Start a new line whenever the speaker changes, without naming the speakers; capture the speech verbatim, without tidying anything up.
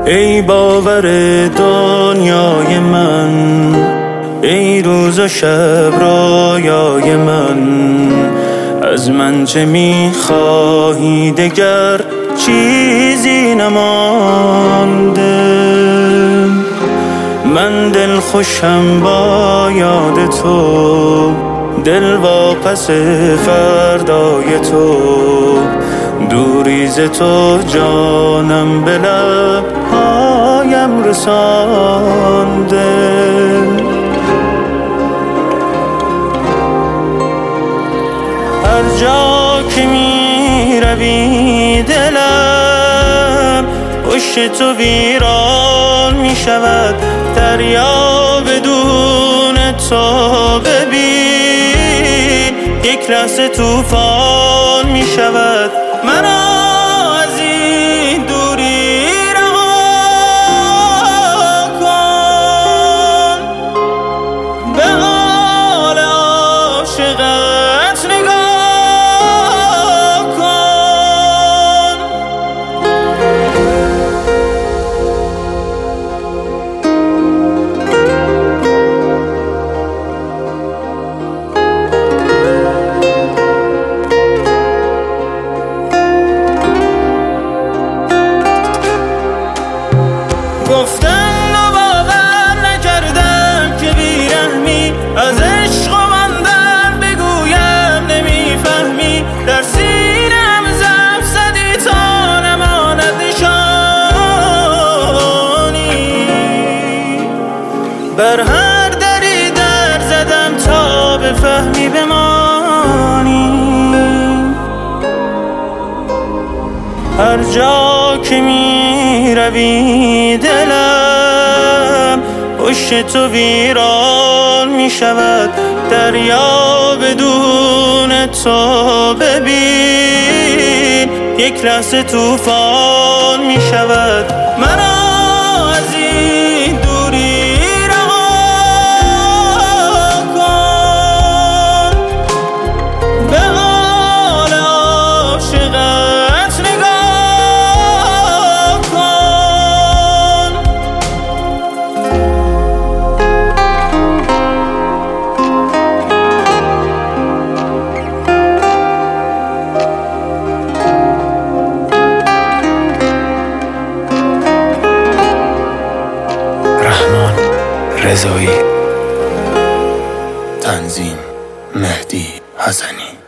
ای باور دنیای من، ای روز و شب رویای من، از من چه میخواهی دگر چیزی نمانده. من دل خوشم با یاد تو، دل واپس فردای تو، دوری ز تو جانم به لبهایم رسانده. هر جا که می روی دلم پشت تو ویران می شود، دریا بدون تو ببین یک لحظه طوفان می شود. مرا از این دوری رها کن، به حال عاشقت نگاه کن. گفتن و باور نکردم که بیرحمی، از عشق و مندن بگویم نمیفهمی، در سینم زب زدی تا نماند نشانی، بر هر دری در زدم تا بفهمی بمانی. هر جا که می روی دلم پشت تو ویران می شود، دریا بدون تو ببین یک لحظه طوفان می شود. مرا از این دوری رها کن، به حال عاشقت نگاه کن.
رحمان رضایی، تنظیم مهدی حسنی.